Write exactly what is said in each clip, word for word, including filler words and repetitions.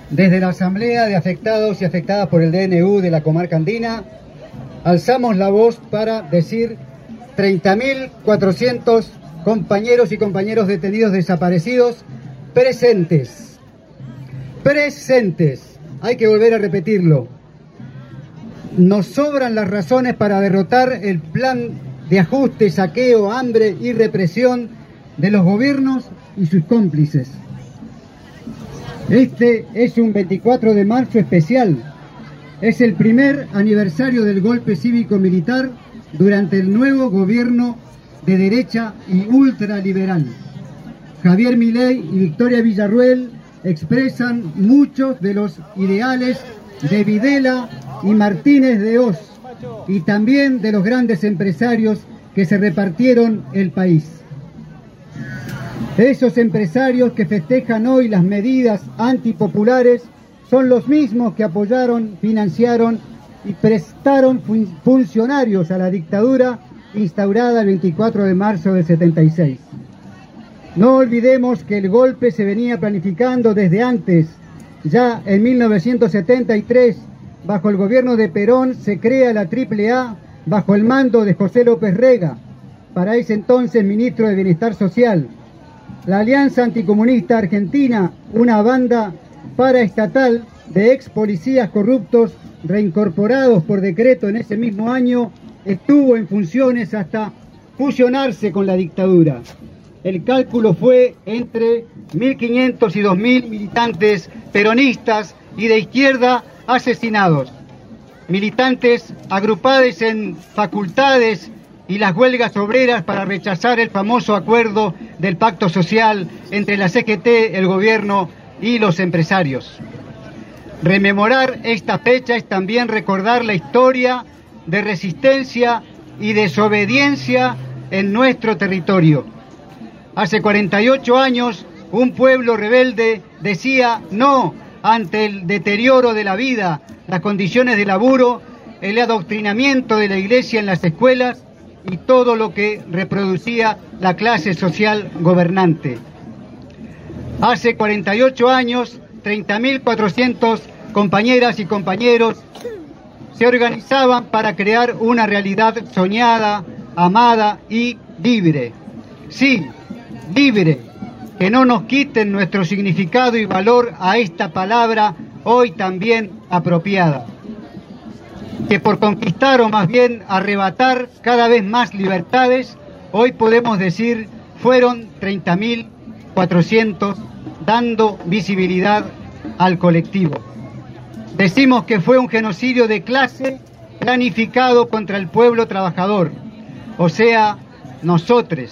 Desde la Asamblea de Afectados y Afectadas por el D N U de la Comarca Andina, alzamos la voz para decir treinta mil cuatrocientos compañeros y compañeros detenidos desaparecidos presentes. Presentes. Hay que volver a repetirlo. Nos sobran las razones para derrotar el plan de ajuste, saqueo, hambre y represión de los gobiernos y sus cómplices. Este es un veinticuatro de marzo especial. Es el primer aniversario del golpe cívico-militar durante el nuevo gobierno de derecha y ultraliberal. Javier Milei y Victoria Villarruel expresan muchos de los ideales de Videla y Martínez de Hoz, y también de los grandes empresarios que se repartieron el país. Esos empresarios que festejan hoy las medidas antipopulares son los mismos que apoyaron, financiaron y prestaron fun- funcionarios a la dictadura instaurada el veinticuatro de marzo del setenta y seis. No olvidemos que el golpe se venía planificando desde antes. Ya en mil novecientos setenta y tres, bajo el gobierno de Perón, se crea la Triple A bajo el mando de José López Rega, para ese entonces ministro de Bienestar Social. La Alianza Anticomunista Argentina, una banda paraestatal de ex policías corruptos reincorporados por decreto en ese mismo año, estuvo en funciones hasta fusionarse con la dictadura. El cálculo fue entre mil quinientos y dos mil militantes peronistas y de izquierda asesinados. Militantes agrupados en facultades y las huelgas obreras para rechazar el famoso acuerdo del pacto social entre la C G T, el gobierno y los empresarios. Rememorar esta fecha es también recordar la historia de resistencia y desobediencia en nuestro territorio. Hace cuarenta y ocho años, un pueblo rebelde decía no ante el deterioro de la vida, las condiciones de laburo, el adoctrinamiento de la iglesia en las escuelas y todo lo que reproducía la clase social gobernante. Hace cuarenta y ocho años, treinta mil cuatrocientos compañeras y compañeros se organizaban para crear una realidad soñada, amada y libre. Sí, libre, que no nos quiten nuestro significado y valor a esta palabra hoy también apropiada. Que por conquistar o más bien arrebatar cada vez más libertades, hoy podemos decir fueron treinta mil cuatrocientos dando visibilidad al colectivo. Decimos que fue un genocidio de clase planificado contra el pueblo trabajador, o sea, nosotros.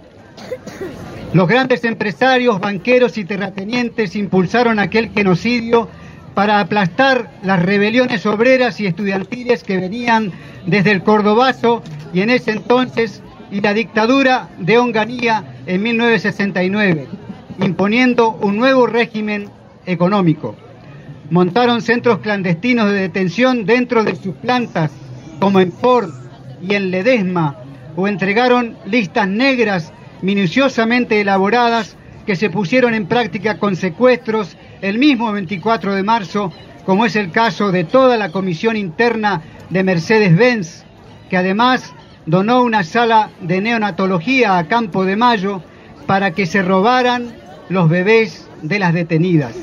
Los grandes empresarios, banqueros y terratenientes impulsaron aquel genocidio para aplastar las rebeliones obreras y estudiantiles que venían desde el Cordobazo y en ese entonces y la dictadura de Onganía en mil novecientos sesenta y nueve, imponiendo un nuevo régimen económico. Montaron centros clandestinos de detención dentro de sus plantas, como en Ford y en Ledesma, o entregaron listas negras minuciosamente elaboradas que se pusieron en práctica con secuestros el mismo veinticuatro de marzo, como es el caso de toda la comisión interna de Mercedes-Benz, que además donó una sala de neonatología a Campo de Mayo para que se robaran los bebés de las detenidas.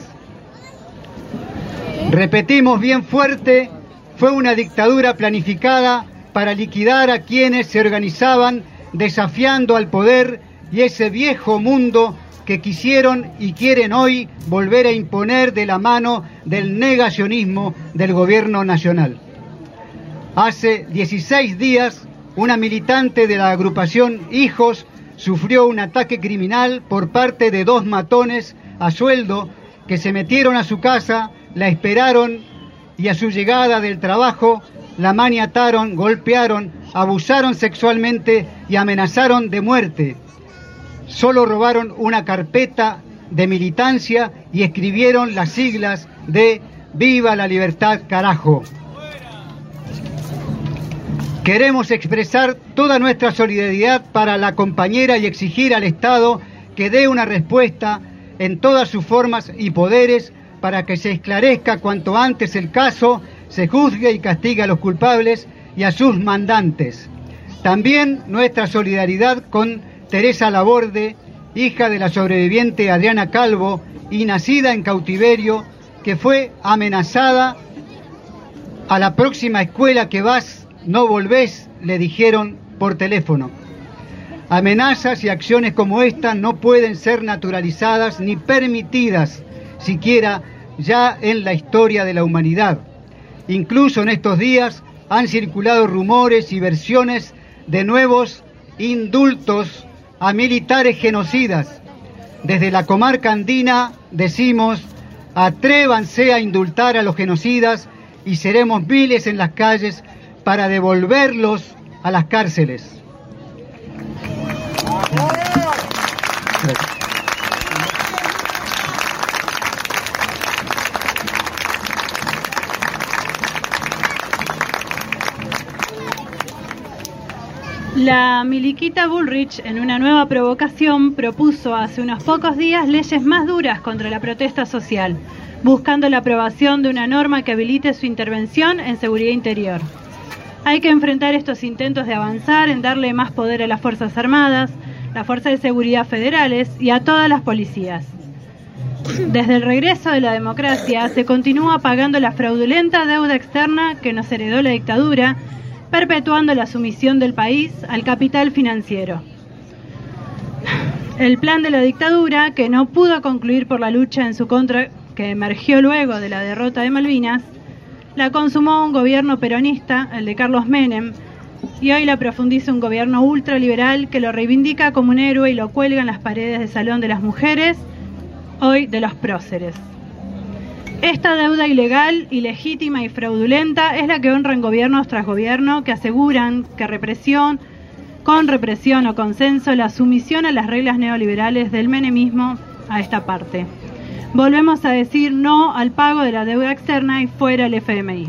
Repetimos bien fuerte, fue una dictadura planificada para liquidar a quienes se organizaban desafiando al poder y ese viejo mundo que quisieron y quieren hoy volver a imponer de la mano del negacionismo del gobierno nacional. Hace dieciséis días, una militante de la agrupación Hijos sufrió un ataque criminal por parte de dos matones a sueldo que se metieron a su casa, la esperaron y a su llegada del trabajo la maniataron, golpearon, abusaron sexualmente y amenazaron de muerte. Solo robaron una carpeta de militancia y escribieron las siglas de ¡Viva la libertad, carajo! Queremos expresar toda nuestra solidaridad para la compañera y exigir al Estado que dé una respuesta en todas sus formas y poderes para que se esclarezca cuanto antes el caso, se juzgue y castigue a los culpables y a sus mandantes. También nuestra solidaridad con Teresa Laborde, hija de la sobreviviente Adriana Calvo y nacida en cautiverio, que fue amenazada. A la próxima escuela que vas, no volvés, le dijeron por teléfono. Amenazas y acciones como esta no pueden ser naturalizadas ni permitidas, siquiera ya en la historia de la humanidad. Incluso en estos días han circulado rumores y versiones de nuevos indultos a militares genocidas. Desde la comarca andina decimos: atrévanse a indultar a los genocidas y seremos miles en las calles para devolverlos a las cárceles. Gracias. La miliquita Bullrich, en una nueva provocación, propuso hace unos pocos días leyes más duras contra la protesta social, buscando la aprobación de una norma que habilite su intervención en seguridad interior. Hay que enfrentar estos intentos de avanzar en darle más poder a las Fuerzas Armadas, las Fuerzas de Seguridad Federales y a todas las policías. Desde el regreso de la democracia se continúa pagando la fraudulenta deuda externa que nos heredó la dictadura, perpetuando la sumisión del país al capital financiero. El plan de la dictadura, que no pudo concluir por la lucha en su contra que emergió luego de la derrota de Malvinas, la consumó un gobierno peronista, el de Carlos Menem, y hoy la profundiza un gobierno ultraliberal que lo reivindica como un héroe y lo cuelga en las paredes del Salón de las Mujeres, hoy de los próceres. Esta deuda ilegal, ilegítima y fraudulenta es la que honran gobiernos tras gobierno que aseguran que represión, con represión o consenso, la sumisión a las reglas neoliberales del menemismo a esta parte. Volvemos a decir no al pago de la deuda externa y fuera el F M I.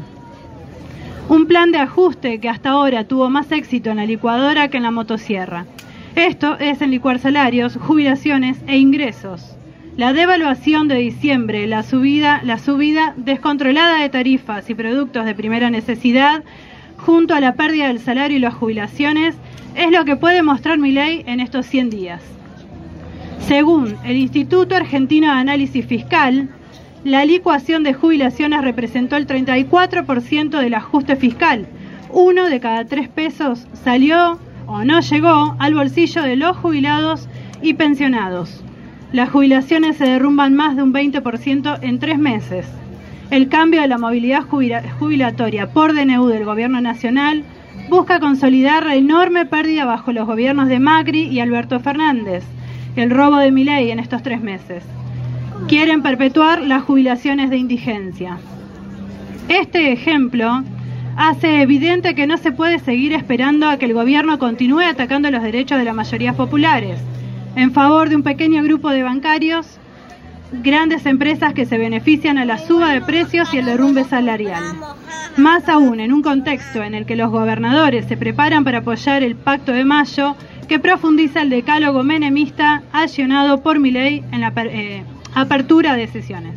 Un plan de ajuste que hasta ahora tuvo más éxito en la licuadora que en la motosierra. Esto es en licuar salarios, jubilaciones e ingresos. La devaluación de diciembre, la subida, la subida descontrolada de tarifas y productos de primera necesidad, junto a la pérdida del salario y las jubilaciones, es lo que puede mostrar Milei en estos cien días. Según el Instituto Argentino de Análisis Fiscal, la licuación de jubilaciones representó el treinta y cuatro por ciento del ajuste fiscal. Uno de cada tres pesos salió o no llegó al bolsillo de los jubilados y pensionados. Las jubilaciones se derrumban más de un veinte por ciento en tres meses. El cambio de la movilidad jubilatoria por D N U del Gobierno Nacional busca consolidar la enorme pérdida bajo los gobiernos de Macri y Alberto Fernández, el robo de Milei en estos tres meses. Quieren perpetuar las jubilaciones de indigencia. Este ejemplo hace evidente que no se puede seguir esperando a que el gobierno continúe atacando los derechos de las mayorías populares en favor de un pequeño grupo de bancarios, grandes empresas que se benefician a la suba de precios y el derrumbe salarial. Más aún en un contexto en el que los gobernadores se preparan para apoyar el Pacto de Mayo, que profundiza el decálogo menemista accionado por Milei en la eh, apertura de sesiones.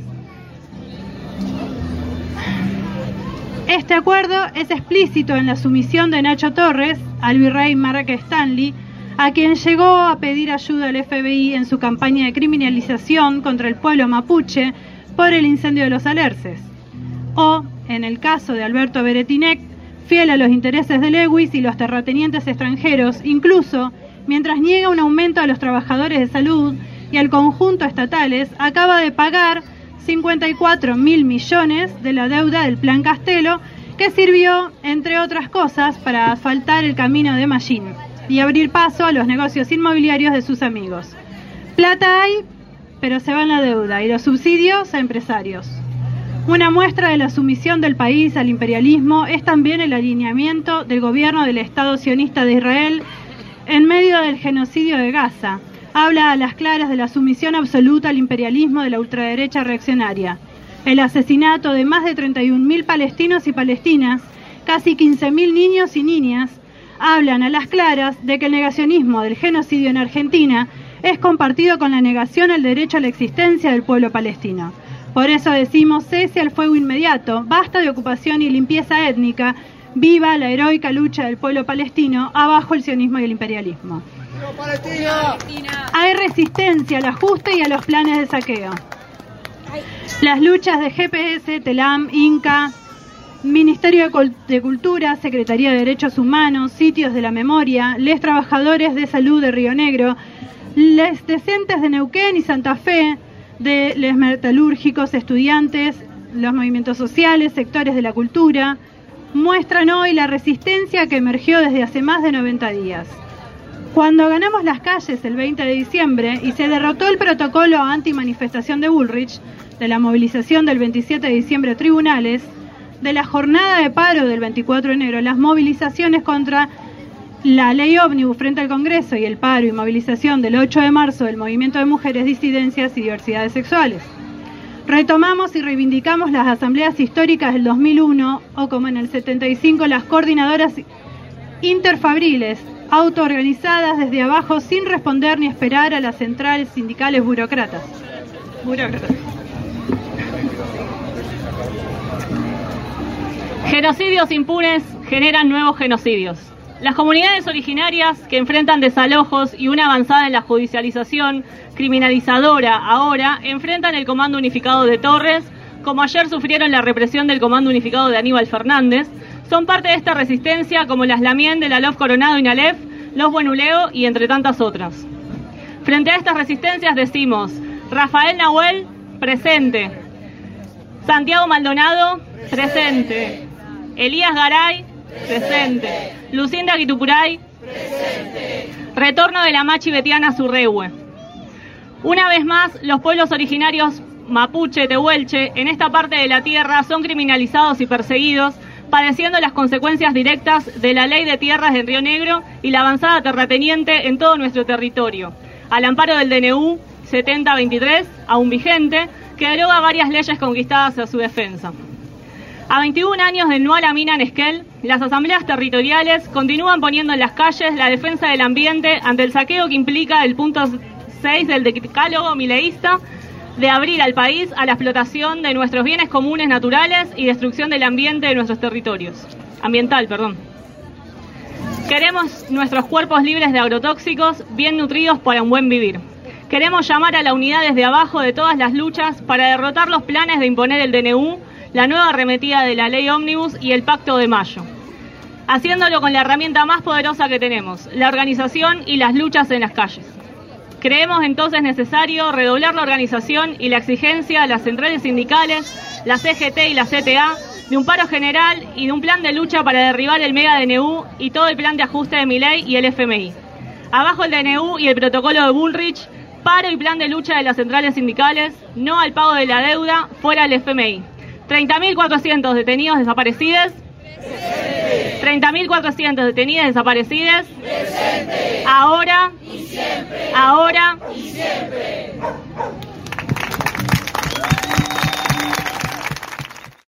Este acuerdo es explícito en la sumisión de Nacho Torres al virrey Mark Stanley, a quien llegó a pedir ayuda al F B I en su campaña de criminalización contra el pueblo mapuche por el incendio de los Alerces. O, en el caso de Alberto Beretinec, fiel a los intereses de Lewis y los terratenientes extranjeros, incluso mientras niega un aumento a los trabajadores de salud y al conjunto estatales, acaba de pagar cincuenta y cuatro mil millones de la deuda del Plan Castelo, que sirvió, entre otras cosas, para asfaltar el camino de Mallín y abrir paso a los negocios inmobiliarios de sus amigos. Plata hay, pero se va en la deuda y los subsidios a empresarios. Una muestra de la sumisión del país al imperialismo es también el alineamiento del gobierno del Estado sionista de Israel en medio del genocidio de Gaza. Habla a las claras de la sumisión absoluta al imperialismo de la ultraderecha reaccionaria. El asesinato de más de treinta y un mil palestinos y palestinas, casi quince mil niños y niñas, hablan a las claras de que el negacionismo del genocidio en Argentina es compartido con la negación al derecho a la existencia del pueblo palestino. Por eso decimos cese al fuego inmediato, basta de ocupación y limpieza étnica, viva la heroica lucha del pueblo palestino, abajo el sionismo y el imperialismo. ¡Palestina! Hay resistencia al ajuste y a los planes de saqueo. Las luchas de G P S, TELAM, INCA, Ministerio de Cultura, Secretaría de Derechos Humanos, Sitios de la Memoria, les trabajadores de salud de Río Negro, les decentes de Neuquén y Santa Fe, de les metalúrgicos, estudiantes, los movimientos sociales, sectores de la cultura, muestran hoy la resistencia que emergió desde hace más de noventa días. Cuando ganamos las calles el veinte de diciembre y se derrotó el protocolo anti-manifestación de Bullrich, de la movilización del veintisiete de diciembre a tribunales, de la jornada de paro del veinticuatro de enero, las movilizaciones contra la ley ómnibus frente al Congreso y el paro y movilización del ocho de marzo del movimiento de mujeres, disidencias y diversidades sexuales. Retomamos y reivindicamos las asambleas históricas del dos mil uno o, como en el setenta y cinco, las coordinadoras interfabriles, autoorganizadas desde abajo sin responder ni esperar a las centrales sindicales burócratas. Burócratas. Genocidios impunes generan nuevos genocidios. Las comunidades originarias que enfrentan desalojos y una avanzada en la judicialización criminalizadora ahora enfrentan el Comando Unificado de Torres, como ayer sufrieron la represión del Comando Unificado de Aníbal Fernández. Son parte de esta resistencia como las Lamien de la L O F Coronado y Nalef, Los Buenuleo y entre tantas otras. Frente a estas resistencias decimos: Rafael Nahuel, presente. Santiago Maldonado, presente. Elías Garay, presente. Lucinda Guitupuray, presente. Retorno de la Machi Betiana Surrehue. Una vez más, los pueblos originarios mapuche, tehuelche, en esta parte de la tierra son criminalizados y perseguidos, padeciendo las consecuencias directas de la ley de tierras de Río Negro y la avanzada terrateniente en todo nuestro territorio, al amparo del D N U setenta veintitrés, aún vigente, que deroga varias leyes conquistadas a su defensa. A veintiún años del no a la mina en Esquel, las asambleas territoriales continúan poniendo en las calles la defensa del ambiente ante el saqueo que implica el punto seis del decálogo mileísta de abrir al país a la explotación de nuestros bienes comunes naturales y destrucción del ambiente de nuestros territorios. Ambiental, perdón. Queremos nuestros cuerpos libres de agrotóxicos, bien nutridos para un buen vivir. Queremos llamar a la unidad desde abajo de todas las luchas para derrotar los planes de imponer el D N U, la nueva arremetida de la ley ómnibus y el Pacto de Mayo. Haciéndolo con la herramienta más poderosa que tenemos, la organización y las luchas en las calles. Creemos entonces necesario redoblar la organización y la exigencia a las centrales sindicales, la C G T y la C T A, de un paro general y de un plan de lucha para derribar el mega D N U y todo el plan de ajuste de Milei y el F M I. Abajo el D N U y el protocolo de Bullrich, paro y plan de lucha de las centrales sindicales, no al pago de la deuda, fuera el F M I. treinta mil cuatrocientos detenidos desaparecidos. treinta mil cuatrocientos detenidos desaparecidos. Ahora